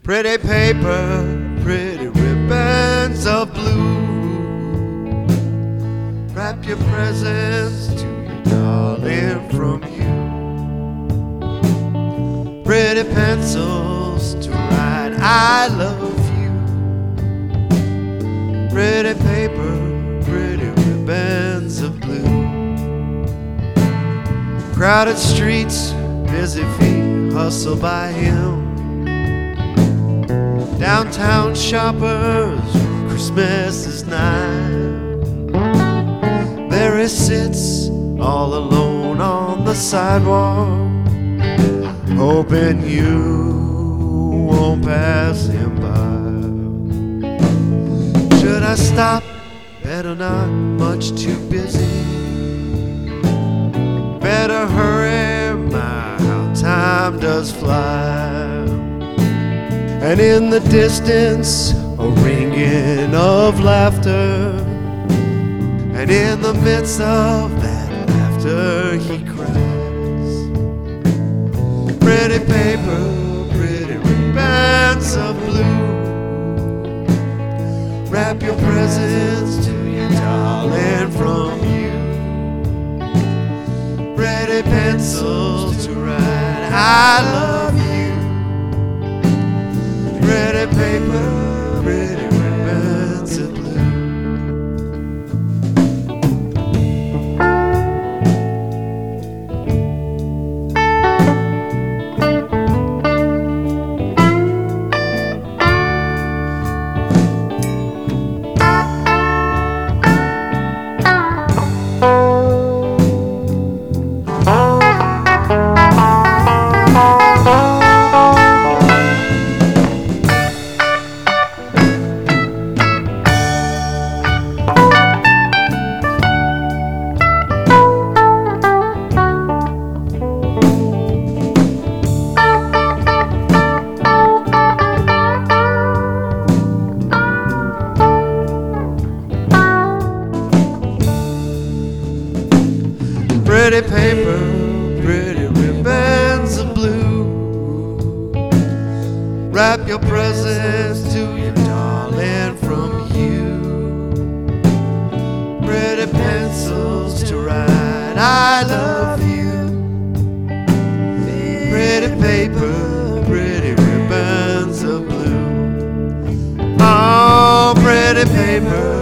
Pretty paper, pretty ribbons of blue. Wrap your presents to your darling from you. Pretty pencils to write I love you. Pretty paper, pretty ribbons of blue. Crowded streets, busy feet hustle by him. Downtown shoppers, Christmas is nigh. There he sits all alone on the sidewalk, hoping you won't pass him by. Should I stop? Better not, much too busy. Better hurry, my, how time does fly. And in the distance, a ringing of laughter. And in the midst of that laughter, he cries. Pretty paper, pretty ribbons of blue. Wrap your presents to your darling from you. Pretty pencils to write I love you. Pretty paper, pretty ribbons of blue. Pretty paper, pretty ribbons of blue. Wrap your presents to your darling from you. Pretty pencils to write I love you. Pretty paper, pretty ribbons of blue. Oh, pretty paper,